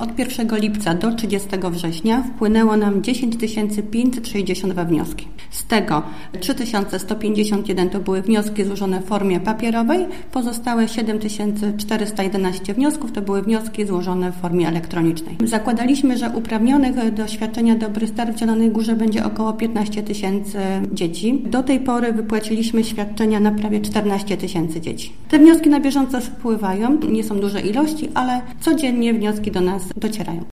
Od 1 lipca do 30 września wpłynęło nam 10 562 wnioski. Z tego 3151 to były wnioski złożone w formie papierowej, pozostałe 7411 wniosków to były wnioski złożone w formie elektronicznej. Zakładaliśmy, że uprawnionych do świadczenia Dobry Start w Zielonej Górze będzie około 15 tysięcy dzieci. Do tej pory wypłaciliśmy świadczenia na prawie 14 tysięcy dzieci. Te wnioski na bieżąco wpływają, nie są duże ilości, ale codziennie wnioski do nas docierają.